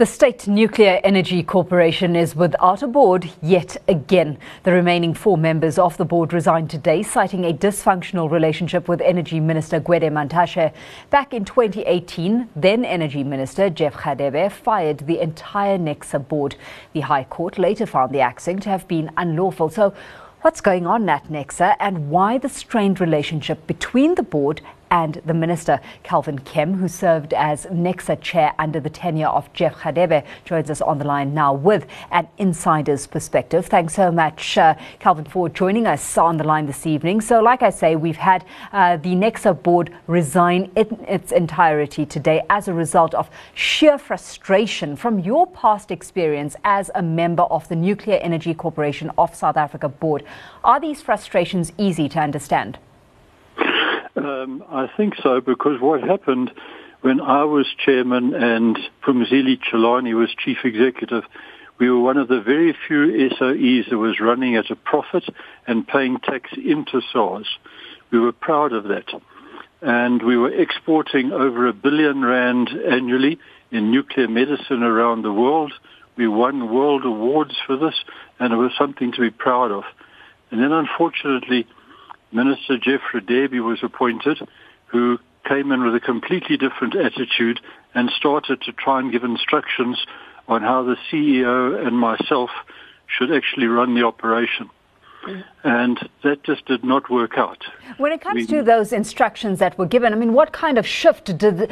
The State Nuclear Energy Corporation is without a board yet again. The remaining 4 members of the board resigned today, citing a dysfunctional relationship with Energy Minister Gwede Mantashe. Back in 2018, then Energy Minister Jeff Radebe fired the entire NECSA board. The High Court later found the axing to have been unlawful. So what's going on at NECSA and why the strained relationship between the board and the minister? Calvin Kem, who served as NECSA chair under the tenure of Jeff Radebe, joins us on the line now with an insider's perspective. Thanks so much, Calvin, for joining us on the line this evening. So like I say, we've had the NECSA board resign in its entirety today as a result of sheer frustration. From your past experience as a member of the Nuclear Energy Corporation of South Africa board, are these frustrations easy to understand? I think so, because what happened when I was chairman and Phumzile Chilani was chief executive, we were one of the very few SOEs that was running at a profit and paying tax into SARS. We were proud of that. And we were exporting over R1 billion annually in nuclear medicine around the world. We won world awards for this, and it was something to be proud of. And then, unfortunately, Minister Jeff Radebe was appointed, who came in with a completely different attitude and started to try and give instructions on how the CEO and myself should actually run the operation. And that just did not work out. When it comes to those instructions that were given, I mean, what kind of shift did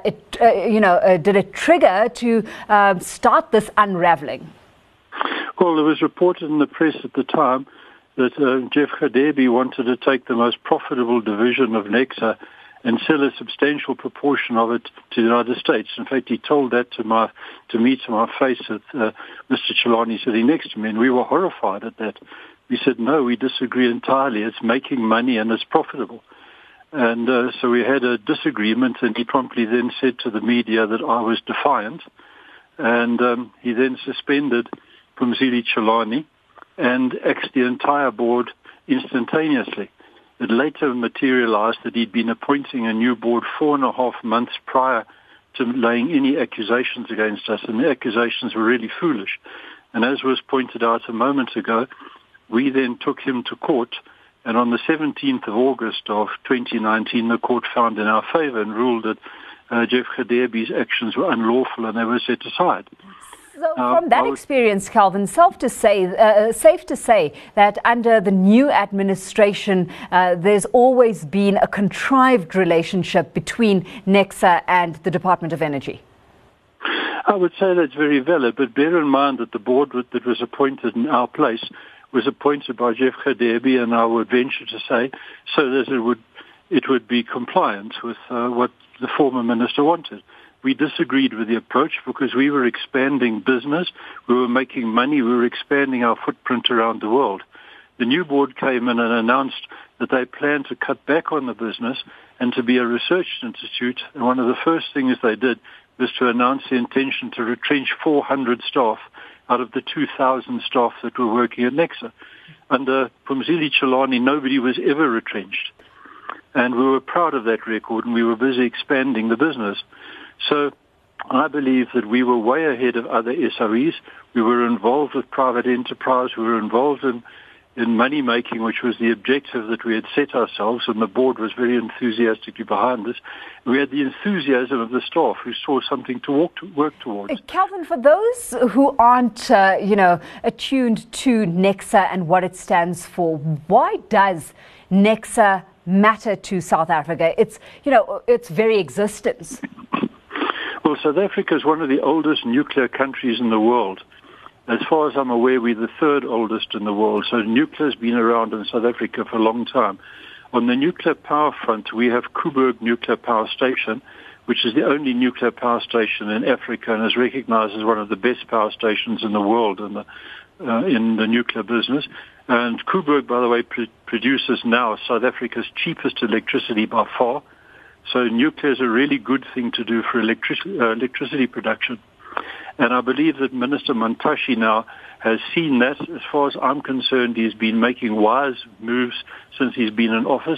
it trigger to start this unraveling? Well, it was reported in the press at the time that Jeff Radebe wanted to take the most profitable division of NECSA and sell a substantial proportion of it to the United States. In fact, he told that to my face at Mr. Chilani sitting next to me, and we were horrified at that. We said, no, we disagree entirely. It's making money and it's profitable. And so we had a disagreement, and he promptly then said to the media that I was defiant. And he then suspended Phumzile Chilani and axed the entire board instantaneously. It later materialized that he'd been appointing a new board 4.5 months prior to laying any accusations against us, and the accusations were really foolish. And as was pointed out a moment ago, we then took him to court, and on the 17th of August of 2019, the court found in our favor and ruled that Jeff Radebe's actions were unlawful and they were set aside. So from that experience, Calvin, safe to say that under the new administration, there's always been a contrived relationship between NECSA and the Department of Energy. I would say that's very valid, but bear in mind that the board that was appointed in our place was appointed by Jeff Radebe, and I would venture to say so that it would be compliant with what the former minister wanted. We disagreed with the approach because we were expanding business, we were making money, we were expanding our footprint around the world. The new board came in and announced that they planned to cut back on the business and to be a research institute. And one of the first things they did was to announce the intention to retrench 400 staff out of the 2,000 staff that were working at NECSA. Under Phumzile Chilani, nobody was ever retrenched. And we were proud of that record, and we were busy expanding the business. So I believe that we were way ahead of other SOEs. We were involved with private enterprise. We were involved in money making, which was the objective that we had set ourselves, and the board was very enthusiastically behind this. We had the enthusiasm of the staff who saw something to work towards. Calvin, for those who aren't, attuned to NECSA and what it stands for, why does NECSA matter to South Africa? Its very existence. Well, South Africa is one of the oldest nuclear countries in the world. As far as I'm aware, we're the 3rd oldest in the world. So nuclear has been around in South Africa for a long time. On the nuclear power front, we have Koeberg Nuclear Power Station, which is the only nuclear power station in Africa and is recognized as one of the best power stations in the world in the nuclear business. And Koeberg, by the way, produces now South Africa's cheapest electricity by far. So nuclear is a really good thing to do for electricity production. And I believe that Minister Mantashe now has seen that. As far as I'm concerned, he's been making wise moves since he's been in office,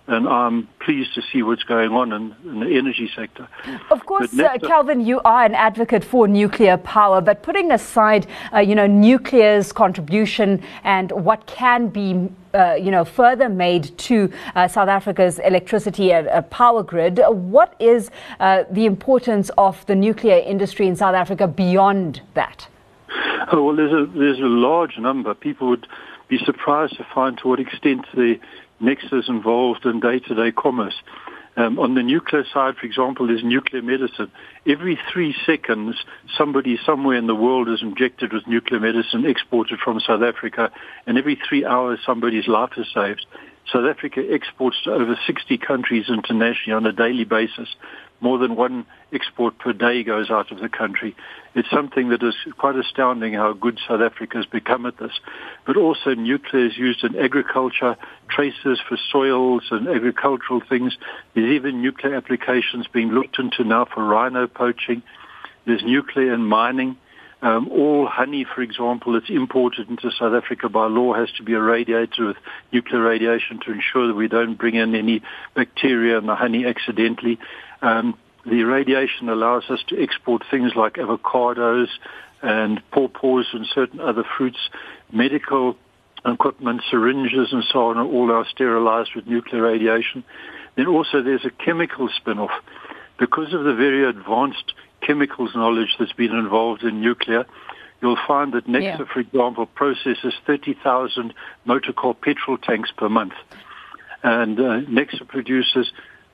and I'm pleased to see what's going on in the energy sector. Of course, Calvin, you are an advocate for nuclear power, but putting aside, nuclear's contribution and what can be further made to South Africa's electricity and power grid, what is the importance of the nuclear industry in South Africa beyond that? Oh, well, there's a large number. People would be surprised to find to what extent the Nexa is involved in day-to-day commerce. On the nuclear side, for example, there's nuclear medicine. Every 3 seconds, somebody somewhere in the world is injected with nuclear medicine exported from South Africa, and every 3 hours, somebody's life is saved. South Africa exports to over 60 countries internationally on a daily basis. More than one export per day goes out of the country. It's something that is quite astounding how good South Africa has become at this. But also nuclear is used in agriculture, traces for soils and agricultural things. There's even nuclear applications being looked into now for rhino poaching. There's nuclear in mining. All honey, for example, that's imported into South Africa by law has to be irradiated with nuclear radiation to ensure that we don't bring in any bacteria in the honey accidentally. The radiation allows us to export things like avocados and pawpaws and certain other fruits. Medical equipment, syringes and so on are all now sterilized with nuclear radiation. Then also there's a chemical spin-off. Because of the very advanced chemicals knowledge that's been involved in nuclear, you'll find that Nexa, for example, processes 30,000 motor car petrol tanks per month. And Nexa produces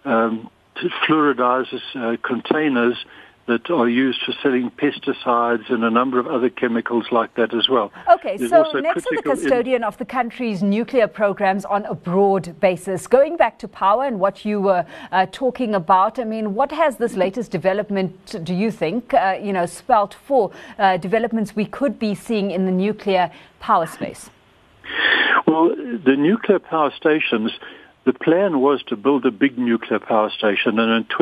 fluoridizes containers that are used for selling pesticides and a number of other chemicals like that as well. Okay, so Nexa is the custodian of the country's nuclear programs on a broad basis. Going back to power and what you were talking about, I mean, what has this latest development, do you think, spelt for developments we could be seeing in the nuclear power space? Well, the nuclear power stations, the plan was to build a big nuclear power station, and in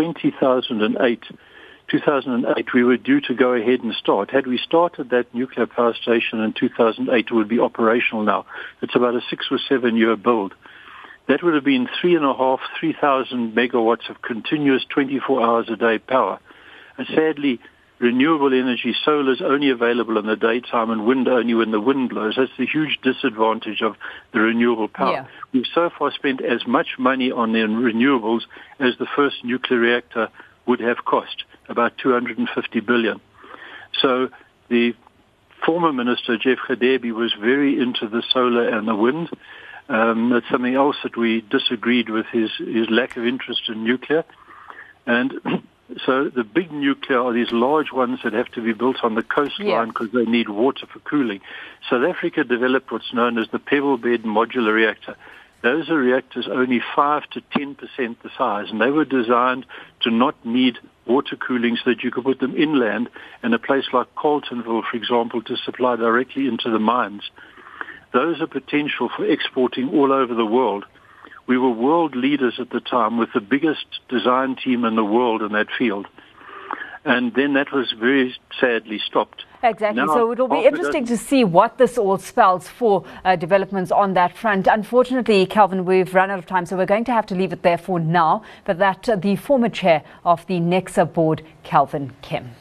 2008, we were due to go ahead and start. Had we started that nuclear power station in 2008, it would be operational now. It's about a 6 or 7 year build. That would have been 3,000 megawatts of continuous 24 hours a day power. And sadly, renewable energy, solar is only available in the daytime and wind only when the wind blows. That's the huge disadvantage of the renewable power. Yeah. We've so far spent as much money on the renewables as the first nuclear reactor would have cost, about 250 billion. So the former minister, Jeff Radebe, was very into the solar and the wind. That's something else that we disagreed with, his lack of interest in nuclear. And so the big nuclear are these large ones that have to be built on the coastline because they need water for cooling. South Africa developed what's known as the pebble bed modular reactor. Those are reactors only 5 to 10% the size, and they were designed to not need water cooling so that you could put them inland in a place like Carletonville, for example, to supply directly into the mines. Those are potential for exporting all over the world. We were world leaders at the time with the biggest design team in the world in that field. And then that was very sadly stopped. Exactly. Now, so it will be interesting to see what this all spells for developments on that front. Unfortunately, Calvin, we've run out of time, so we're going to have to leave it there for now. But that the former chair of the Nexa board, Calvin Kim.